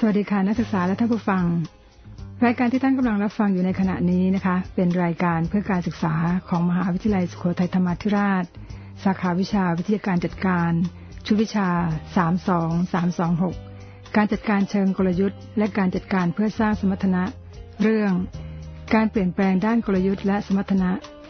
วัสดีค่ะนักศึกษาและท่านผู้ฟังรายการที่ท่านกำลังรับฟังอยู่ในขณะนี้นะคะเป็นรายการเพื่อการศึกษาของมหาวิทยาลัยสุโขทัยธรรมาธิราชสาขาวิชาวิทยาการจัดการชุดวิชา32326การจัดการเชิงกลยุทธ์และการจัดการเพื่อสร้างสมรรถนะเรื่องการเปลี่ยนแปลงด้านกลยุทธ์และสมรรถนะ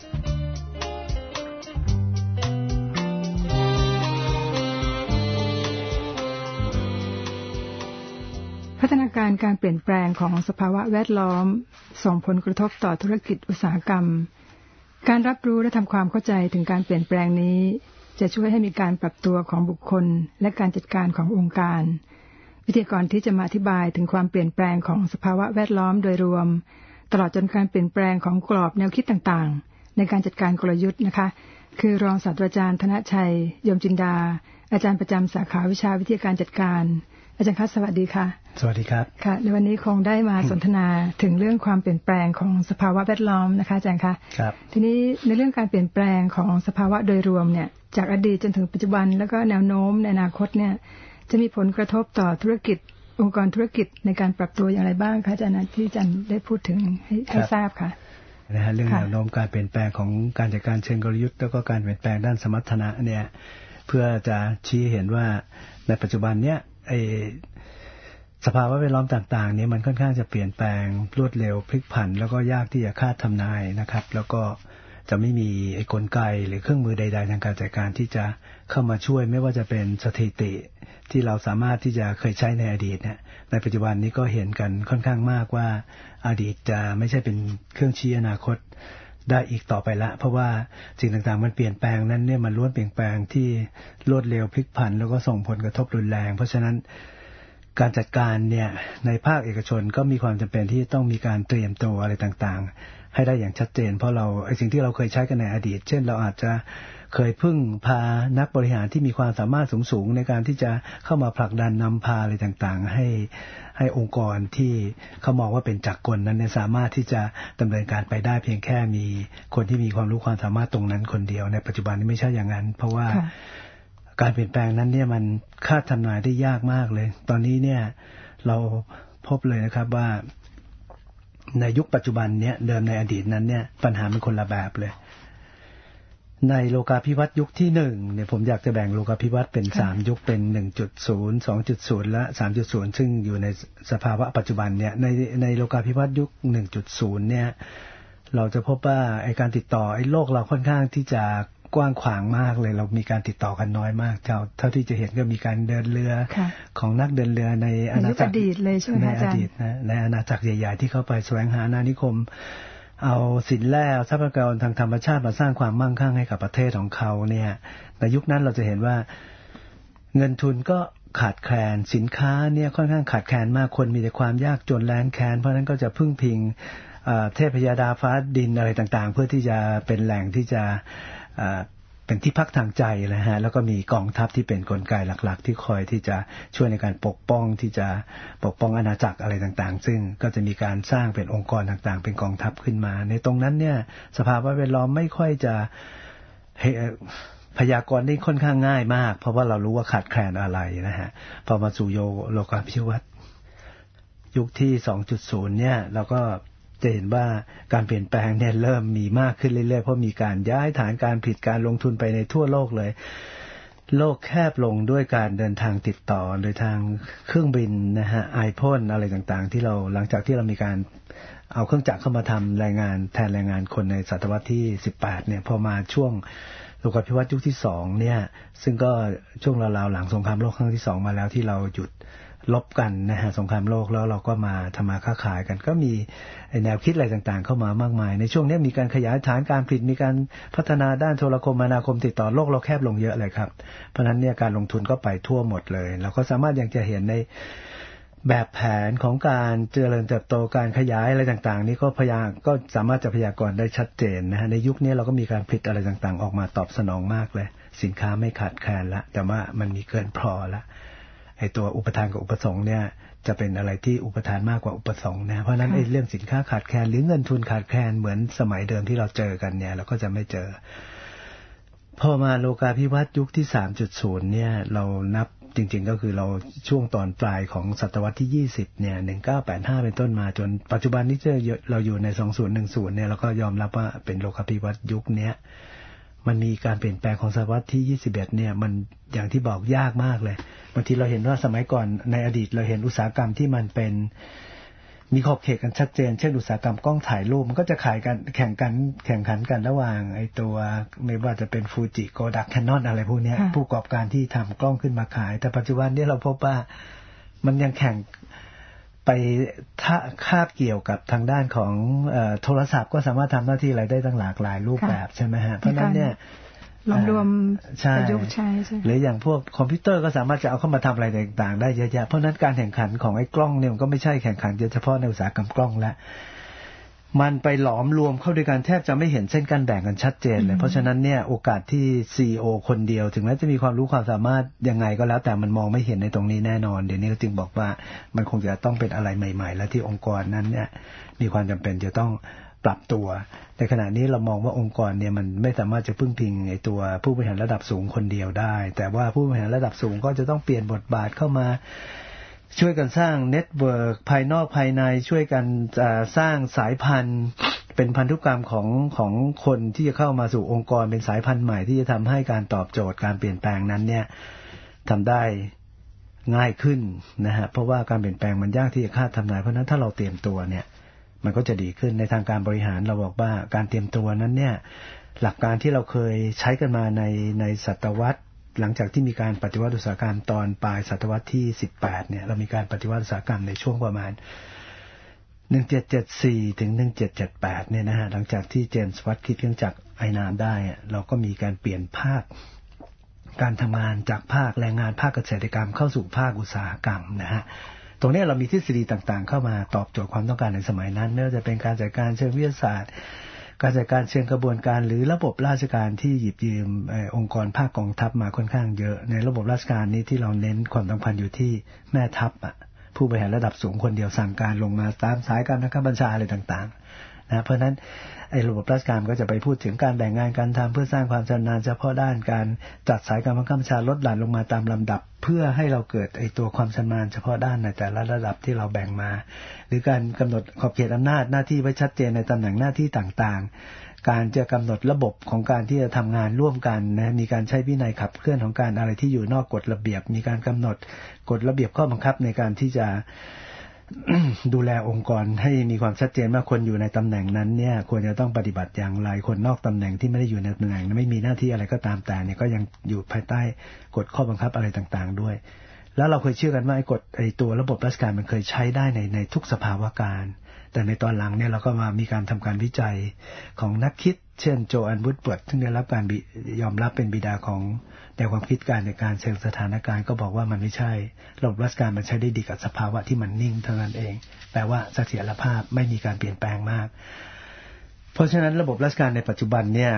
พัฒนาการเปลี่ยนแปลงของสภาวะแวดล้อมส่งผลกระทบต่อธุรกิจอุตสาหกรรมการรับรู้และทำความเข้าใจถึงการเปลี่ยนแปลงนี้จะช่วยให้มีการปรับตัวของบุคคลและการจัดการขององค์การวิทยากรที่จะมาอธิบายถึงความเปลี่ยนแปลงของสภาวะแวดล้อมโดยรวมตลอดจนการเปลี่ยนแปลงของกรอบแนวคิดต่างๆในการจัดการกลยุทธ์นะคะคือรองศาสตราจารย์ธนชัยยมจินดาอาจารย์ประจำสาขาวิชาวิทยาการจัดการอาจารย์คะสวัสดีค่ะสวัสดีครับค่ะในวันนี้คงได้มาสนทนาถึงเรื่องความเปลี่ยนแปลงของสภาวะแวดล้อมนะคะอาจารย์คะครับทีนี้ในเรื่องการเปลี่ยนแปลงของสภาวะโดยรวมเนี่ยจากอดีตจนถึงปัจจุบันแล้วก็แนวโน้มในอนาคตเนี่ยจะมีผลกระทบต่อธุรกิจองค์กรธุรกิจในการปรับตัวอย่างไรบ้างคะอาจารย์ที่อาจารย์ได้พูดถึงให้ทราบค่ะนะฮะเรื่องแนวโน้มการเปลี่ยนแปลงของการจัดการเชิงกลยุทธ์แล้วก็การเปลี่ยนแปลงด้านสมรรถนะเนี่ยเพื่อจะชี้เห็นว่าในปัจจุบันเนี่ยสภาวะแวดล้อมต่างๆนี้มันค่อนข้างจะเปลี่ยนแปลงรวดเร็วพลิกผันแล้วก็ยากที่จะคาดทำนายนะครับแล้วก็จะไม่มีกลไกหรือเครื่องมือใดๆทางการจัดการที่จะเข้ามาช่วยไม่ว่าจะเป็นสถิติที่เราสามารถที่จะเคยใช้ในอดีตเนี่ยในปัจจุบันนี้ก็เห็นกันค่อนข้างมากว่าอดีตจะไม่ใช่เป็นเครื่องชี้อนาคตได้อีกต่อไปละเพราะว่าสิ่งต่างๆมันเปลี่ยนแปลงนั้นเนี่ยมันล้วนเปลี่ยนแปลงที่รวดเร็วพลิกผันแล้วก็ส่งผลกระทบรุนแรงเพราะฉะนั้นการจัดการเนี่ยในภาคเอกชนก็มีความจำเป็นที่ต้องมีการเตรียมตัวอะไรต่างๆให้ได้อย่างชัดเจนเพราะเราสิ่งที่เราเคยใช้กันในอดีตเช่นเราอาจจะเคยพึ่งพานักบริหารที่มีความสามารถสูงๆในการที่จะเข้ามาผลักดันนำพาอะไรต่างๆให้องค์กรที่เขามองว่าเป็นจักรกลนั้นสามารถที่จะดำเนินการไปได้เพียงแค่มีคนที่มีความรู้ความสามารถตรงนั้นคนเดียวในปัจจุบันนี้ไม่ใช่อย่างนั้นเพราะว่าการเปลี่ยนแปลงนั้นเนี่ยมันคาดทำนายได้ยากมากเลยตอนนี้เนี่ยเราพบเลยนะครับว่าในยุคปัจจุบันเนี่ยเดิมในอดีตนั้นเนี่ยปัญหาเป็นคนละแบบเลยในโลกาภิวัตน์ยุคที่1เนี่ยผมอยากจะแบ่งโลกาภิวัตน์เป็น3ยุคเป็น 1.0 2.0 และ 3.0 ซึ่งอยู่ในสภาวะปัจจุบันเนี่ยในโลกาภิวัตน์ยุค 1.0 เนี่ยเราจะพบว่าการติดต่อโลกเราค่อนข้างที่จะกว้างขวางมากเลยเรามีการติดต่อกันน้อยมากเท่าที่จะเห็นก็มีการเดินเรือของนักเดินเรือในอาณาจักรในอดีตนะในอาณาจักรใหญ่ๆที่เข้าไปแสวงหาอาณานิคมเอาสินแร่ทรัพยากรทางธรรมชาติมาสร้างความมั่งคั่งให้กับประเทศของเขาเนี่ยในยุคนั้นเราจะเห็นว่าเงินทุนก็ขาดแคลนสินค้าเนี่ยค่อนข้างขาดแคลนมากคนมีแต่ความยากจนแล้นแค้นเพราะนั้นก็จะพึ่งพิงเทพยดาฟ้าดินอะไรต่างๆเพื่อที่จะเป็นแหล่งที่จะเป็นที่พักทางใจนะฮะแล้วก็มีกองทัพที่เป็นกลไกหลักๆที่คอยที่จะช่วยในการปกป้องที่จะปกป้องอาณาจักรอะไรต่างๆซึ่งก็จะมีการสร้างเป็นองค์กรต่างๆเป็นกองทัพขึ้นมาในตรงนั้นเนี่ยสภาพแวดล้อมไม่ค่อยจะพยากรณ์ได้ค่อนข้างง่ายมากเพราะว่าเรารู้ว่าขาดแคลนอะไรนะฮะพอมาสู่โลกาภิวัตน์ยุคที่ 2.0 เนี่ยเราก็จะเห็นว่าการเปลี่ยนแปลงเนี่ยเริ่มมีมากขึ้นเรื่อยๆเพราะมีการย้ายฐานการผลิตการลงทุนไปในทั่วโลกเลยโลกแคบลงด้วยการเดินทางติดต่อโดยทางเครื่องบินนะฮะไอพ่นอะไรต่างๆที่เราหลังจากที่เรามีการเอาเครื่องจักรเข้ามาทำแรงงานแทนแรงงานคนในศตวรรษที่18เนี่ยพอมาช่วงโลกาภิวัตน์ยุคที่2เนี่ยซึ่งก็ช่วงราวๆหลังสงครามโลกครั้งที่2มาแล้วที่เราหยุดลบกันนะฮะสงครามโลกแล้วเราก็มาทำมาค้าขายกันก็มีแนวคิดอะไรต่างๆเข้ามามากมายในช่วงนี้มีการขยายฐานการผลิตมีการพัฒนาด้านโทรคมนาคมติดต่อโลกเราแคบลงเยอะเลยครับเพราะฉะนั้นเนี่ยการลงทุนก็ไปทั่วหมดเลยเราก็สามารถยังจะเห็นในแบบแผนของการเจริญเติบโตการขยายอะไรต่างๆนี้ก็สามารถจะพยากรณ์ได้ชัดเจนนะฮะในยุคนี้เราก็มีการผลิตอะไรต่างๆออกมาตอบสนองมากเลยสินค้าไม่ขาดแคลนละแต่ว่ามันมีเกินพอละตัวอุปทานกับอุปสงค์เนี่ยจะเป็นอะไรที่อุปทานมากกว่าอุปสงค์นะเพราะนั้นเรื่องสินค้าขาดแคลนหรือเงินทุนขาดแคลนเหมือนสมัยเดิมที่เราเจอกันเนี่ยเราก็จะไม่เจอพอมาโลกาภิวัตน์ยุคที่ 3.0 เนี่ยเรานับจริงๆก็คือเราช่วงตอนปลายของศตวรรษที่20เนี่ย1985เป็นต้นมาจนปัจจุบันนี้เราอยู่ใน2010เนี่ยเราก็ยอมรับว่าเป็นโลกาภิวัตน์ยุคนี้มันมีการเปลี่ยนแปลงของศตวรรษที่21เนี่ยมันอย่างที่บอกยากมากเลยบางทีเราเห็นว่าสมัยก่อนในอดีตเราเห็นอุตสาหกรรมที่มันเป็นมีขอบเขตกันชัดเจนเช่นอุตสาหกรรมกล้องถ่ายรูปมันก็จะขายกันแข่งขันกันระหว่างไอ้ตัวไม่ว่าจะเป็นฟูจิโกดักแคนนอนอะไรพวกนี้ผู้ประกอบการที่ทำกล้องขึ้นมาขายแต่ปัจจุบันนี้เราพบว่ามันยังแข่งไปคาบเกี่ยวกับทางด้านของโทรศัพท์ก็สามารถทำหน้าที่อะไรได้ตั้งหลากหลายรูปแบบใช่ไหมฮะเพราะนั้นเนี่ยรวมประยุกต์ใช้หรืออย่างพวกคอมพิวเตอร์ก็สามารถจะเอาเข้ามาทำอะไรต่างๆได้เยอะแยะเพราะนั้นการแข่งขันของไอ้กล้องเนี่ยมันก็ไม่ใช่แข่งขันเฉพาะในอุตสาหกรรมกล้องแล้วมันไปหลอมรวมเข้าด้วยกันแทบจะไม่เห็นเส้นกั้นแบ่งกันชัดเจนเลยเพราะฉะนั้นเนี่ยโอกาสที่ CEO คนเดียวถึงแม้จะมีความรู้ความสามารถยังไงก็แล้วแต่มันมองไม่เห็นในตรงนี้แน่นอนเดี๋ยวนี้ก็จึงบอกว่ามันคงจะต้องเป็นอะไรใหม่ๆและที่องค์กรนั้นเนี่ยมีความจำเป็นจะต้องปรับตัวในขณะนี้เรามองว่าองค์กรเนี่ยมันไม่สามารถจะพึ่งพิงไอ้ตัวผู้บริหารระดับสูงคนเดียวได้แต่ว่าผู้บริหารระดับสูงก็จะต้องเปลี่ยนบทบาทเข้ามาช่วยกันสร้างเน็ตเวิร์กภายนอกภายในช่วยกันสร้างสายพันธุ์เป็นพันธุกรรมของคนที่จะเข้ามาสู่องค์กรเป็นสายพันธุ์ใหม่ที่จะทำให้การตอบโจทย์การเปลี่ยนแปลงนั้นเนี่ยทำได้ง่ายขึ้นนะฮะเพราะว่าการเปลี่ยนแปลงมันยากที่จะคาดทำนายเพราะนั้นถ้าเราเตรียมตัวเนี่ยมันก็จะดีขึ้นในทางการบริหารเราบอกว่าการเตรียมตัวนั้นเนี่ยหลักการที่เราเคยใช้กันมาในศตวรรษหลังจากที่มีการปฏิวัติอุตสาหกรรมตอนปลายศตวรรษที่18เนี่ยเรามีการปฏิวัติอุตสาหกรรมในช่วงประมาณ1774ถึง1778เนี่ยนะฮะหลังจากที่เจมส์วัตต์คิดเครื่องจักรไอน้ำได้เราก็มีการเปลี่ยนภาคการทำงานจากภาคแรงงานภาคเกษตรกรรมเข้าสู่ภาคอุตสาหกรรมนะฮะตรงนี้เรามีทฤษฎีต่างๆเข้ามาตอบโจทย์ความต้องการในสมัยนั้นไม่ว่าจะเป็นการจัดการเชิงวิทยาศาสตร์การจัดการเชิงกระบวนการหรือระบบราชการที่หยิบยืมองค์กรภาคกองทัพมาค่อนข้างเยอะในระบบราชการนี้ที่เราเน้นความสำคัญอยู่ที่แม่ทัพผู้บริหารระดับสูงคนเดียวสั่งการลงมาตามสายการบังคับบัญชาอะไรต่างๆนะเพราะฉะนั้นไอ้ระบบราชการก็จะไปพูดถึงการแบ่งงานการทำเพื่อสร้างความชำนาญเฉพาะด้านการจัดสายการบังคับบัญชาลดหลั่นลงมาตามลำดับเพื่อให้เราเกิดไอ้ตัวความชำนาญเฉพาะด้านในแต่ละระดับที่เราแบ่งมาหรือการกำหนดขอบเขตอำนาจหน้าที่ไว้ชัดเจนในตำแหน่งหน้าที่ต่างๆการจะกำหนดระบบของการที่จะทำงานร่วมกันนะมีการใช้วินัยขับเคลื่อนของการอะไรที่อยู่นอกกฎระเบียบมีการกำหนดกฎระเบียบข้อบังคับในการที่จะ ดูแลองค์กรให้มีความชัดเจนว่าคนอยู่ในตำแหน่งนั้นเนี่ยควรจะต้องปฏิบัติอย่างไรคนนอกตำแหน่งที่ไม่ได้อยู่ในตำแหน่งไม่มีหน้าที่อะไรก็ตามแต่เนี่ยก็ยังอยู่ภายใต้กฎข้อบังคับอะไรต่างๆด้วยแล้วเราเคยเชื่อกันว่าไอ้ตัวระบบราชการมันเคยใช้ได้ในทุกสภาวะการแต่ในตอนหลังเนี่ยเราก็มามีการทำการวิจัยของนักคิดเช่นโจอันวูดเวิร์ดซึ่งได้รับการยอมรับเป็นบิดาของแนวความคิดการในการเชิงสถานการณ์ก็บอกว่ามันไม่ใช่ระบบราชการมันใช้ได้ดีกับสภาวะที่มันนิ่งเท่านั้นเองแปลว่าเสถียรภาพไม่มีการเปลี่ยนแปลงมากเพราะฉะนั้นระบบราชการในปัจจุบันเนี่ย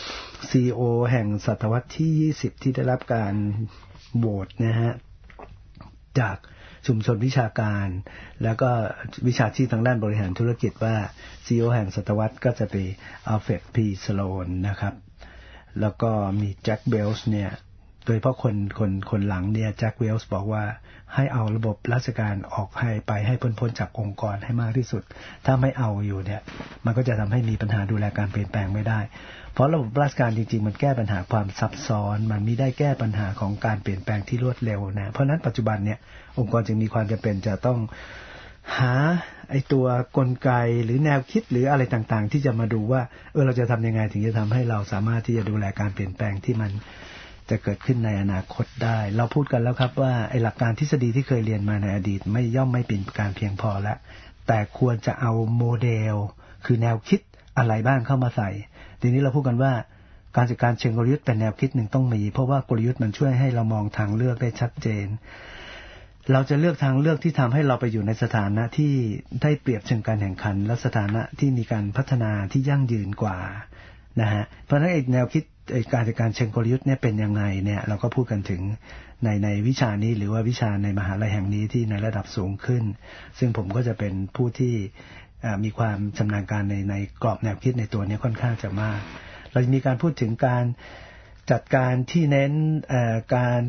CEO แห่งศตวรรษที่20ที่ได้รับการโหวตนะฮะจากชุมชนวิชาการแล้วก็วิชาชีพทางด้านบริหารธุรกิจว่า CEO แห่งศตวรรษก็จะเป็นอัลเฟรด พีสโลนนะครับแล้วก็มีแจ็คเบลส์เนี่ยโดยเฉพาะคนหลังเนี่ยแจ็คเบลส์บอกว่าให้เอาระบบราชการออกให้พ้นจากองค์กรให้มากที่สุดถ้าไม่เอาอยู่เนี่ยมันก็จะทำให้มีปัญหาดูแลการเปลี่ยนแปลงไม่ได้เพราะระบบราชการจริงๆมันแก้ปัญหาความซับซ้อนมันไม่ได้แก้ปัญหาของการเปลี่ยนแปลงที่รวดเร็วนะเพราะนั้นปัจจุบันเนี่ยองค์กรจึงมีความจำเป็นจะต้องหาไอ้ตัวกลไกหรือแนวคิดหรืออะไรต่างๆที่จะมาดูว่าเราจะทำยังไงถึงจะทำให้เราสามารถที่จะดูแลการเปลี่ยนแปลงที่มันจะเกิดขึ้นในอนาคตได้เราพูดกันแล้วครับว่าไอ้หลักการทฤษฎีที่เคยเรียนมาในอดีตย่อมไม่เป็นการเพียงพอแล้วแต่ควรจะเอาโมเดลคือแนวคิดอะไรบ้างเข้ามาใส่ทีนี้เราพูดกันว่าการจัดการเชิงกลยุทธ์เป็นแนวคิดหนึ่งต้องมีเพราะว่ากลยุทธ์มันช่วยให้เรามองทางเลือกได้ชัดเจนเราจะเลือกทางเลือกที่ทำให้เราไปอยู่ในสถานะที่ได้เปรียบเชิงการแข่งขันและสถานะที่มีการพัฒนาที่ยั่งยืนกว่านะฮะเพราะฉะนั้นแนวคิดการจัดการเชิงกลยุทธ์เนี่ยเป็นยังไงเนี่ยเราก็พูดกันถึงในวิชานี้หรือว่าวิชาในมหาลัยแห่งนี้ที่ในระดับสูงขึ้นซึ่งผมก็จะเป็นผู้ที่มีความชำนาญการในกรอบแนวคิดในตัวนี้ค่อนข้างจะมากเราจะมีการพูดถึงการจัดการที่เน้นการ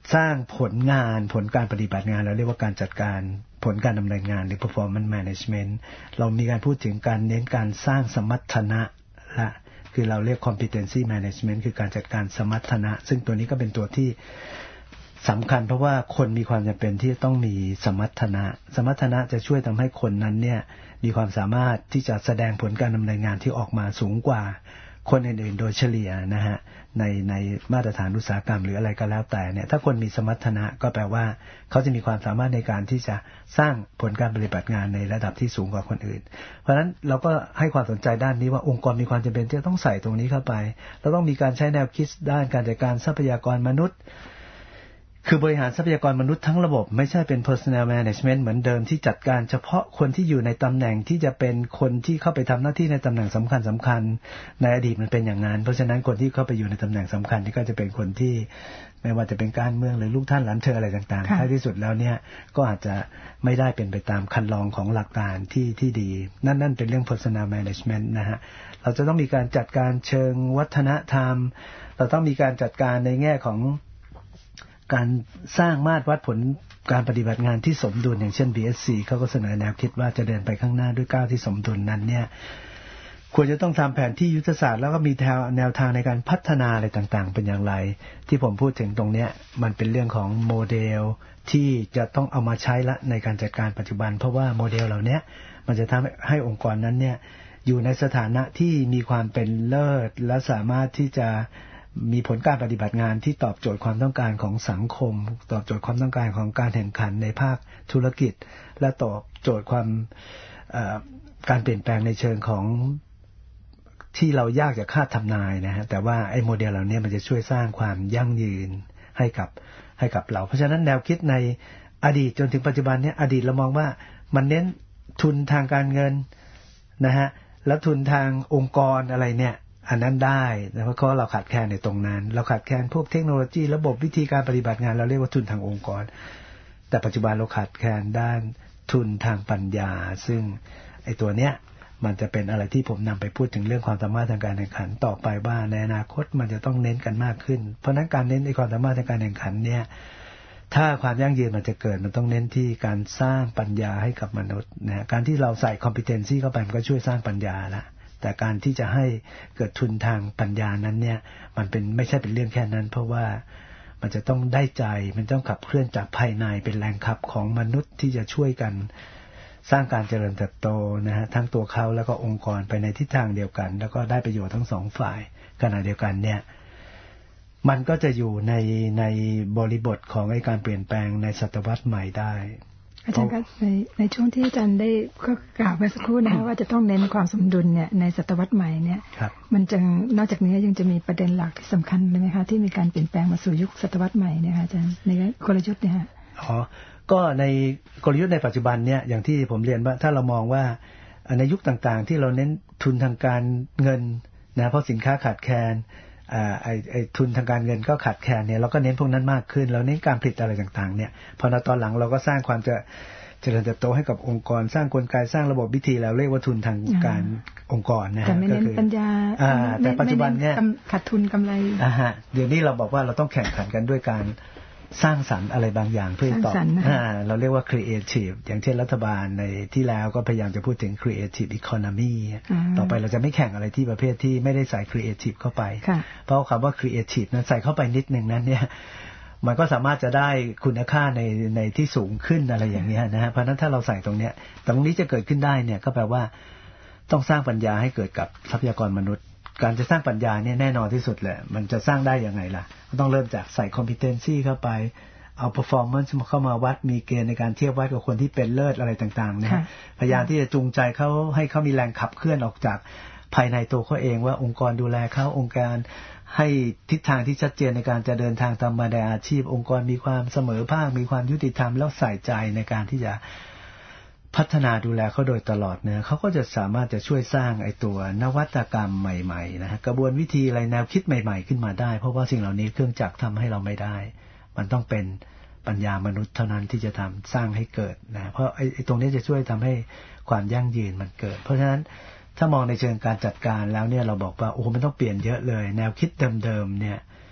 สร้างผลงานผลการปฏิบัติงานเราเรียกว่าการจัดการผลการดำเนินงานหรือ performance management เรามีการพูดถึงการเน้นการสร้างสมรรถนะละคือเราเรียก competency management คือการจัดการสมรรถนะซึ่งตัวนี้ก็เป็นตัวที่สำคัญเพราะว่าคนมีความจำเป็นที่ต้องมีสมรรถนะจะช่วยทำให้คนนั้นเนี่ยมีความสามารถที่จะแสดงผลการดำเนินงานที่ออกมาสูงกว่าคนอื่นๆโดยเฉลี่ยนะฮะในมาตรฐานอุตสาหกรรมหรืออะไรก็แล้วแต่เนี่ยถ้าคนมีสมรรถนะก็แปลว่าเขาจะมีความสามารถในการที่จะสร้างผลการปฏิบัติงานในระดับที่สูงกว่าคนอื่นเพราะฉะนั้นเราก็ให้ความสนใจด้านนี้ว่าองค์กรมีความจำเป็นที่จะต้องใส่ตรงนี้เข้าไปเราต้องมีการใช้แนวคิดด้านการจัดการทรัพยากรมนุษย์คือบริหารทรัพยากรมนุษย์ทั้งระบบไม่ใช่เป็น personal management เหมือนเดิมที่จัดการเฉพาะคนที่อยู่ในตำแหน่งที่จะเป็นคนที่เข้าไปทำหน้าที่ในตำแหน่งสำคัญในอดีตมันเป็นอย่างนั้นเพราะฉะนั้นคนที่เข้าไปอยู่ในตำแหน่งสำคัญนี่ก็จะเป็นคนที่ไม่ว่าจะเป็นการเมืองหรือลูกท่านหลานเธออะไรต่างๆท้ายที่สุดแล้วเนี่ยก็อาจจะไม่ได้เป็นไปตามคันลองของหลักการที่ดีนั่นเป็นเรื่อง personal management นะฮะเราจะต้องมีการจัดการเชิงวัฒนธรรมเราต้องมีการจัดการในแง่ของการสร้างมาตรวัดผลการปฏิบัติงานที่สมดุลอย่างเช่น BSC เขาก็เสนอแนวคิดว่าจะเดินไปข้างหน้าด้วยก้าวที่สมดุลนั้นเนี่ยควรจะต้องทำแผนที่ยุทธศาสตร์แล้วก็มีแนวทางในการพัฒนาอะไรต่างๆเป็นอย่างไรที่ผมพูดถึงตรงนี้มันเป็นเรื่องของโมเดลที่จะต้องเอามาใช้ละในการจัดการปัจจุบันเพราะว่าโมเดลเหล่านี้มันจะทำให้องค์กรนั้นเนี่ยอยู่ในสถานะที่มีความเป็นเลิศและสามารถที่จะมีผลการปฏิบัติงานที่ตอบโจทย์ความต้องการของสังคมตอบโจทย์ความต้องการของการแข่งขันในภาคธุรกิจและตอบโจทย์ความการเปลี่ยนแปลงในเชิงของที่เรายากจะคาดทำนายนะฮะแต่ว่าไอ้โมเดลเหล่านี้มันจะช่วยสร้างความยั่งยืนให้กับเราเพราะฉะนั้นแนวคิดในอดีตจนถึงปัจจุบันเนี่ยอดีตเรามองว่ามันเน้นทุนทางการเงินนะฮะแล้วทุนทางองค์กรอะไรเนี่ยอันนั้นได้นะเพราะเราขาดแคลนในตรงนั้นเราขาดแคลนพวกเทคโนโลยีระบบวิธีการปฏิบัติงานเราเรียกว่าทุนทางองค์กรแต่ปัจจุบันเราขาดแคลนด้านทุนทางปัญญาซึ่งไอ้ตัวเนี้ยมันจะเป็นอะไรที่ผมนำไปพูดถึงเรื่องความสามารถทางการแข่งขันต่อไปว่าในอนาคตมันจะต้องเน้นกันมากขึ้นเพราะนั้นการเน้นในความสามารถทางการแข่งขันเนี่ยถ้าความยั่งยืนมันจะเกิดมันต้องเน้นที่การสร้างปัญญาให้กับมนุษย์นะการที่เราใส่ competency เข้าไปมันก็ช่วยสร้างปัญญาละแต่การที่จะให้เกิดทุนทางปัญญานั้นเนี่ยมันเป็นไม่ใช่เป็นเรื่องแค่นั้นเพราะว่ามันจะต้องได้ใจมันต้องขับเคลื่อนจากภายในเป็นแรงขับของมนุษย์ที่จะช่วยกันสร้างการเจริญเติบโตนะฮะทั้งตัวเขาแล้วก็องค์กรไปในทิศทางเดียวกันแล้วก็ได้ประโยชน์ทั้งสองฝ่ายขณะเดียวกันเนี่ยมันก็จะอยู่ในบริบทของการเปลี่ยนแปลงในศตวรรษใหม่ได้อาจารย์ครับในช่วงที่อาจารย์ได้ก็กล่าวไปสักครู่นะคะว่าจะต้องเน้นความสมดุลเนี่ยในศตวรรษใหม่เนี่ยมันจะนอกจากนี้ยังจะมีประเด็นหลักที่สำคัญเลยไหมคะที่มีการเปลี่ยนแปลงมาสู่ยุคศตวรรษใหม่เนี่ยค่ะอาจารย์ในกลยุทธ์เนี่ยก็ในกลยุทธ์ในปัจจุบันเนี่ยอย่างที่ผมเรียนว่าถ้าเรามองว่าในยุคต่างๆที่เราเน้นทุนทางการเงินนะเพราะสินค้าขาดแคลนไอ้ทุนทางการเงินก็ขาดแคลนเนี่ยเราก็เน้นพวกนั้นมากขึ้นเราเน้นการผลิตอะไรต่างๆเนี่ยพอตอนหลังเราก็สร้างความเจริญเติบโตให้กับองค์กรสร้างกลไกสร้างระบบวิธีแล้วเรียกว่าทุนทางการองค์กรนะฮะก็คือปัญญาแต่ปัจจุบันเนี่ยขาดทุนกำไรเดี๋ยวนี้เราบอกว่าเราต้องแข่งขันกันด้วยการสร้างสรรค์อะไรบางอย่างเพื่อตอบเราเรียกว่า creative อย่างเช่นรัฐบาลในที่แล้วก็พยายามจะพูดถึง creative economy ต่อไปเราจะไม่แข่งอะไรที่ประเภทที่ไม่ได้ใส่ creative เข้าไปเพราะคำว่า creative นั้นใส่เข้าไปนิดนึงนั้นเนี่ยมันก็สามารถจะได้คุณค่าในที่สูงขึ้นอะไรอย่างนี้นะฮะเพราะนั้นถ้าเราใส่ตรงนี้จะเกิดขึ้นได้เนี่ยก็แปลว่าต้องสร้างปัญญาให้เกิดกับทรัพยากรมนุษย์การจะสร้างปัญญาเนี่ยแน่นอนที่สุดแหละมันจะสร้างได้ยังไงล่ะต้องเริ่มจากใส่ competency เข้าไปเอา performance เข้ามาวัดมีเกณฑ์ในการเทียบวัดกับคนที่เป็นเลิศอะไรต่างๆนะพยายามที่จะจูงใจเขาให้เขามีแรงขับเคลื่อนออกจากภายในตัวเขาเองว่าองค์กรดูแลเขาองค์การให้ทิศทางที่ชัดเจนในการจะเดินทางตามมาในอาชีพองค์กรมีความเสมอภาคมีความยุติธรรมแล้วใส่ใจในการที่จะพัฒนาดูแลเขาโดยตลอดเนี่ยเขาก็จะสามารถจะช่วยสร้างไอ้ตัวนวัตกรรมใหม่ๆนะฮะกระบวนวิธีอะไรแนวคิดใหม่ๆขึ้นมาได้เพราะว่าสิ่งเหล่านี้เครื่องจักรทำให้เราไม่ได้มันต้องเป็นปัญญามนุษย์เท่านั้นที่จะทำสร้างให้เกิดนะเพราะไอ้ตรงนี้จะช่วยทำให้ความยั่งยืนมันเกิดเพราะฉะนั้นถ้ามองในเชิงการจัดการแล้วเนี่ยเราบอกว่าโอ้มันต้องเปลี่ยนเยอะเลยแนวคิดเดิมๆเนี่ย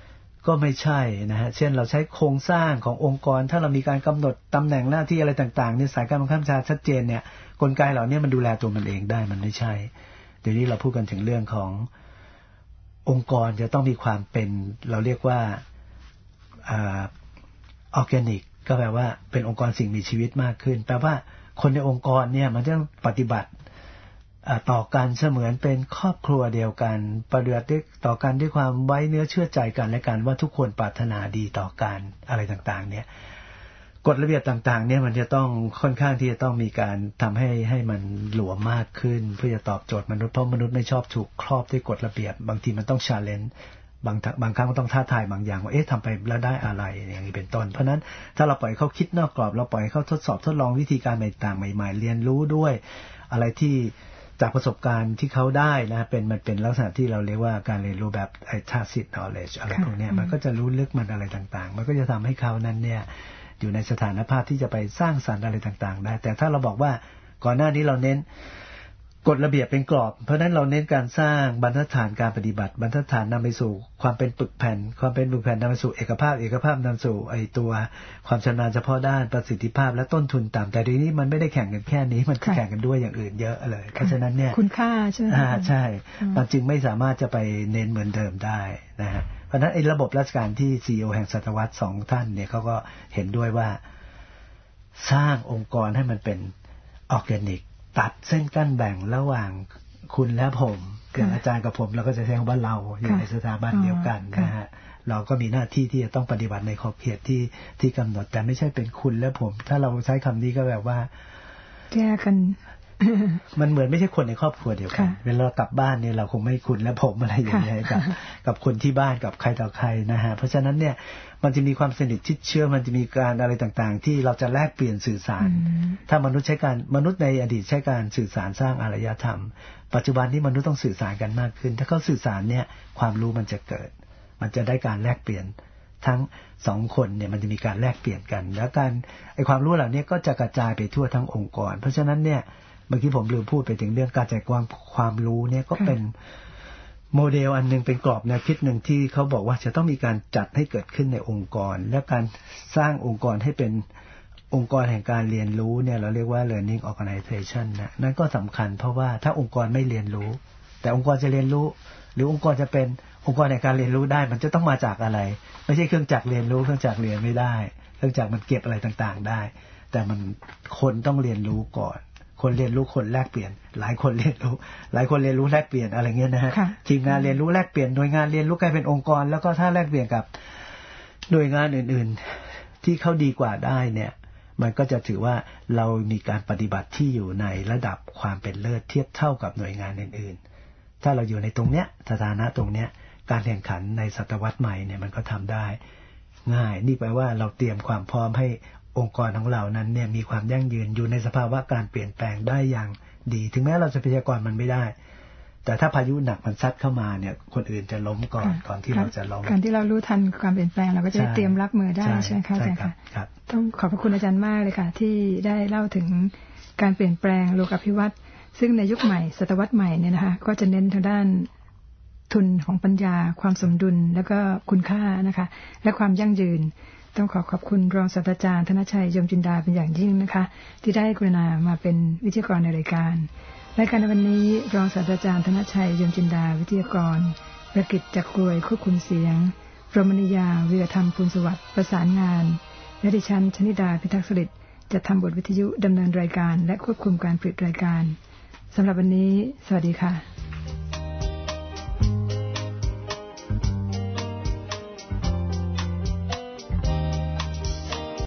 ก็ไม่ใช่นะฮะเช่นเราใช้โครงสร้างขององค์กรถ้าเรามีการกำหนดตำแหน่งหน้าที่อะไรต่างๆในสายการบังคับบัญชาชัดเจนเนี่ยกลไกเหล่านี้มันดูแลตัวมันเองได้มันไม่ใช่เดี๋ยวนี้เราพูดกันถึงเรื่องขององค์กรจะต้องมีความเป็นเราเรียกว่าออร์แกนิกก็แปลว่าเป็นองค์กรสิ่งมีชีวิตมากขึ้นแปลว่าคนในองค์กรเนี่ยมันต้องปฏิบัติต่อกันเสมือนเป็นครอบครัวเดียวกันปฏิบัติต่อกันด้วยความไว้เนื้อเชื่อใจกันและกันว่าทุกคนปรารถนาดีต่อกันอะไรต่างๆเนี่ยกฎระเบียบต่างๆเนี่ยมันจะต้องค่อนข้างที่จะต้องมีการทำให้มันหลวมมากขึ้นเพื่อจะตอบโจทย์มนุษย์เพราะมนุษย์ไม่ชอบถูกครอบด้วยกฎระเบียบบางทีมันต้อง challenge บางครั้งก็ต้องท้าทายบางอย่างว่าทำไปแล้วได้อะไรอย่างนี้เป็นต้นเพราะนั้นถ้าเราปล่อยเขาคิดนอกกรอบเราปล่อยเขาทดสอบทดลองวิธีการต่างๆใหม่ๆเรียนรู้ด้วยอะไรที่จากประสบการณ์ที่เขาได้นะมันเป็นลักษณะที่เราเรียกว่าการเรียนรู้แบบ tacit knowledge อะไรพวกนี้มันก็จะรู้ลึกมันอะไรต่างๆมันก็จะทำให้เขานั้นเนี่ยอยู่ในสถานภาพที่จะไปสร้างสรรค์อะไรต่างๆได้แต่ถ้าเราบอกว่าก่อนหน้านี้เราเน้นกฎระเบียบเป็นกรอบเพราะนั้นเราเน้นการสร้างบรรทัดฐานการปฏิบัติบรรทัดฐานนำไปสู่ความเป็นปึกแผ่นความเป็นปึกแผ่นนำไปสู่เอกภาพนำสู่ตัวความชำนาญเฉพาะด้านประสิทธิภาพและต้นทุนต่ำแต่ทีนี้มันไม่ได้แข่งกันแค่นี้มันแข่งกันด้วยอย่างอื่นเยอะเลยเพราะฉะนั้นเนี่ยคุณค่าใช่ไหมใช่มันจึงไม่สามารถจะไปเน้นเหมือนเดิมได้นะฮะเพราะฉะนั้นระบบราชการที่ CEO แห่งศตวรรษ2ท่านเนี่ยเขาก็เห็นด้วยว่าสร้างองค์กรให้มันเป็นออร์แกนิกตัดเส้นกั้นแบ่งระหว่างคุณและผมอย่างอาจารย์กับผมเราก็จะใช้คำว่าเราอยู่ในสถาบันเดียวกันนะฮะเราก็มีหน้าที่ที่จะต้องปฏิบัติในขอบเขตที่กำหนดแต่ไม่ใช่เป็นคุณและผมถ้าเราใช้คำนี้ก็แบบว่าแก้กันมันเหมือนไม่ใช่คนในครอบครัวเดียวกันเวลาเรากลับบ้านเนี่ยเราคงไม่คุณและผมอะไรอย่างเงี้ยกับคนที่บ้านกับใครต่อใครนะฮะเพราะฉะนั้นเนี่ยมันจะมีความสนิทชิดเชื่อมันจะมีการอะไรต่างๆที่เราจะแลกเปลี่ยนสื่อสารถ้ามนุษย์ในอดีตใช้การสื่อสารสร้างอารยธรรมปัจจุบันนี้มนุษย์ต้องสื่อสารกันมากขึ้นถ้าเขาสื่อสารเนี่ยความรู้มันจะเกิดมันจะได้การแลกเปลี่ยนทั้งสองคนเนี่ยมันจะมีการแลกเปลี่ยนกันแล้วการความรู้เหล่านี้ก็จะกระจายไปทั่วทั้งองค์กรเพราะฉะนั้นเนี่ยเมื่อกี้ผมลืมพูดไปถึงเรื่องการแจกความรู้เนี่ยก็เป็นโมเดลอันนึงเป็นกรอบแนวคิดหนึ่งที่เขาบอกว่าจะต้องมีการจัดให้เกิดขึ้นในองค์กรและการสร้างองค์กรให้เป็นองค์กรแห่งการเรียนรู้เนี่ยเราเรียกว่า learning organization นะนั่นก็สำคัญเพราะว่าถ้าองค์กรไม่เรียนรู้แต่องค์กรจะเรียนรู้หรือองค์กรจะเป็นองค์กรแห่งการเรียนรู้ได้มันจะต้องมาจากอะไรไม่ใช่เครื่องจักรเรียนรู้เครื่องจักรเรียนไม่ได้เครื่องจักรมันเก็บอะไรต่างๆได้แต่มันคนต้องเรียนรู้ก่อนคนเรียนรู้คนแลกเปลี่ยนหลายคนเรียนรู้แลกเปลี่ยนอะไรเงี้ยนะฮะทีมงานเรียนรู้แลกเปลี่ยนหน่วยงานเรียนรู้กลายเป็นองค์กรแล้วก็ถ้าแลกเปลี่ยนกับหน่วยงานอื่นๆที่เขาดีกว่าได้เนี่ยมันก็จะถือว่าเรามีการปฏิบัติที่อยู่ในระดับความเป็นเลิศเทียบเท่ากับหน่วยงานอื่นๆถ้าเราอยู่ในตรงเนี้ยสถานะตรงเนี้ยการแข่งขันในศตวรรษใหม่เนี่ยมันก็ทำได้ง่ายนี่แปลว่าเราเตรียมความพร้อมให้องค์กรของเรานั้นเนี่ยมีความยั่งยืนอยู่ในสภาวะการเปลี่ยนแปลงได้อย่างดีถึงแม้เราจะพยากรณ์มันไม่ได้แต่ถ้าพายุหนักมันซัดเข้ามาเนี่ยคนอื่นจะล้มก่อนที่เราจะล้มการที่เรารู้ทันความเปลี่ยนแปลงเราก็จะเตรียมรับมือได้ใช่ไหมคะอาจารย์คะต้องขอบพระคุณอาจารย์มากเลยค่ะที่ได้เล่าถึงการเปลี่ยนแปลงโลกาภิวัตน์ซึ่งในยุคใหม่ศตวรรษใหม่เนี่ยนะคะก็จะเน้นทางด้านทุนของปัญญาความสมดุลแล้วก็คุณค่านะคะและความยั่งยืนต้องขอบคุณรองศาสตราจารย์ธนชัยยมจินดาเป็นอย่างยิ่งนะคะที่ได้กรุณามาเป็นวิทยากรในรายการในวันนี้รองศาสตราจารย์ธนชัยยมจินดาวิทยากรประกิจจักรกรวยควบคุมเสียงรมณียาวีรธรรมภูลสวัสดิ์ประสานงานและดิฉันชนิดาพิทักษ์สฤษดิ์จะทำบทวิทยุดำเนินรายการและควบคุมการผลิตรายการสำหรับวันนี้สวัสดีค่ะ